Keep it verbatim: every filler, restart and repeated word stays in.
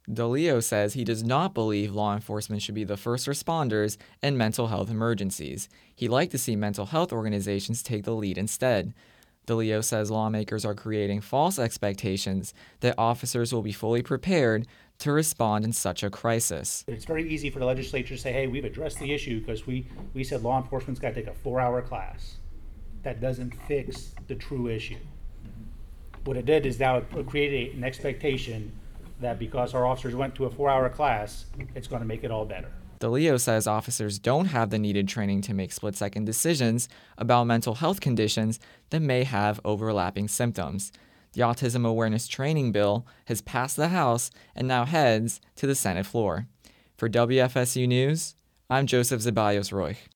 DeLeo says he does not believe law enforcement should be the first responders in mental health emergencies. He'd like to see mental health organizations take the lead instead. DeLeo says lawmakers are creating false expectations that officers will be fully prepared to respond in such a crisis. It's very easy for the legislature to say, hey, we've addressed the issue because we, we said law enforcement's got to take a four hour class. That doesn't fix the true issue. What it did is now it created an expectation that because our officers went to a four hour class, it's going to make it all better. DeLeo says officers don't have the needed training to make split-second decisions about mental health conditions that may have overlapping symptoms. The Autism Awareness Training Bill has passed the House and now heads to the Senate floor. For W F S U News, I'm Joseph Zeballos Roy.